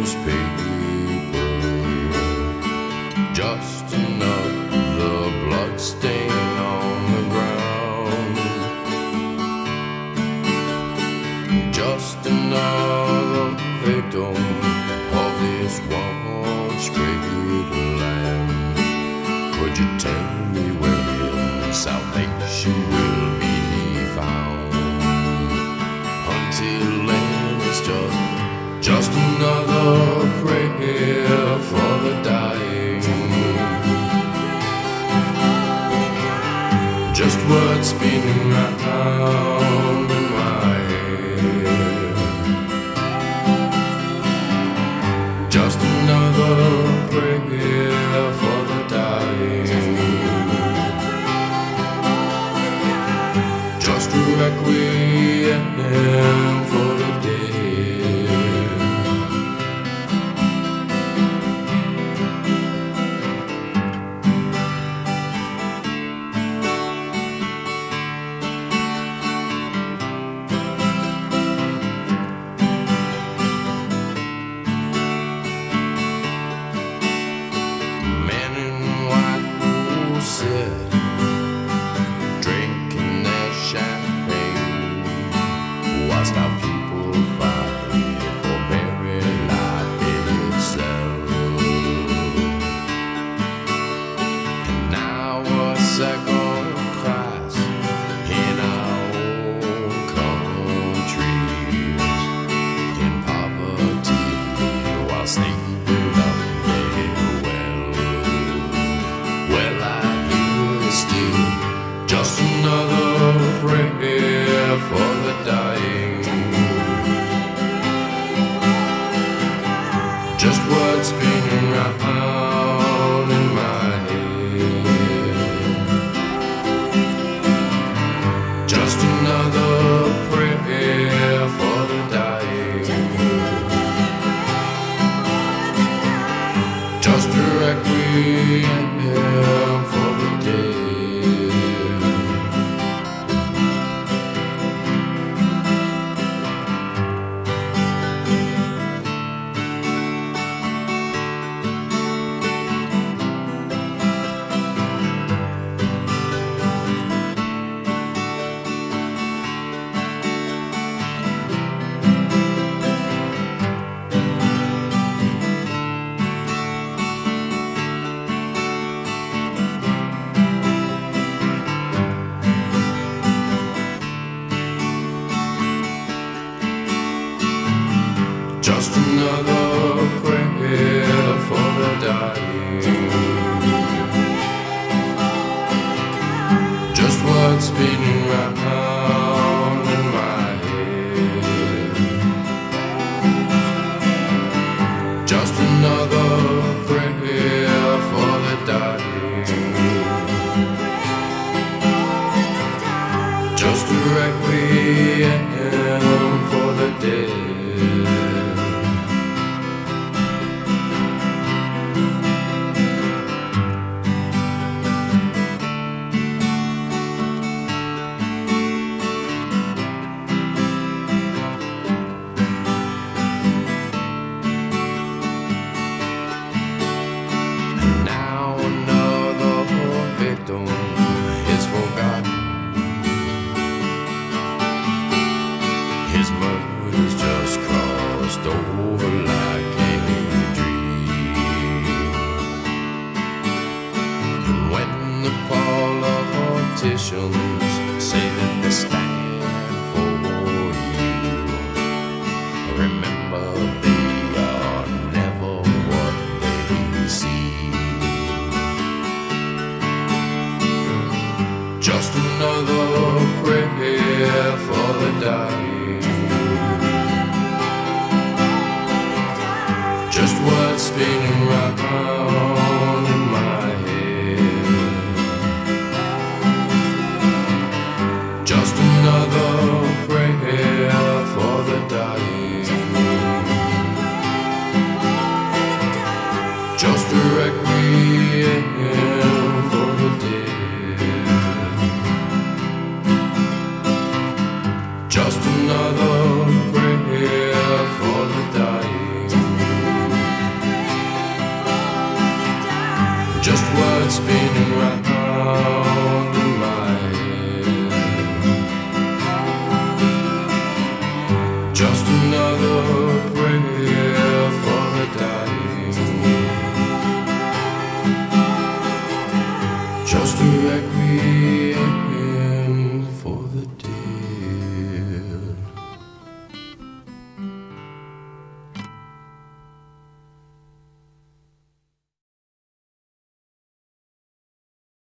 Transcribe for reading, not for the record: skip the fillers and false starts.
newspaper. Just another blood stain on the ground. Just another victim of this once great land. Could you tell me where salvation will be found? Until then it's just another prayer for the dying. Just words spinning round in my head. Just another prayer for the dying. Just a requiem for the dead. Men in white who sit drinking their champagne, whilst our people fight for very life itself. And now a second class in our own countries, in poverty, whilst they build up their wealth. Well, I hear still just another prayer for the dying. Just words spinning round in my head. Just another prayer for the dying. Just a requiem for the dead. Just another prayer for the dying. Just words spinning round in my head. Just another prayer for the dying. Just a requiem for the dead. Now another victim is forgotten. His murder's just crossed over like a dream. And when the politicians say that they stand for you, remember they are never what they seem. Just another prayer for the dying. Just words spinning round in my head. Just another prayer for the dying. Just a requiem for the dead. Just another prayer for the dying. just words spinning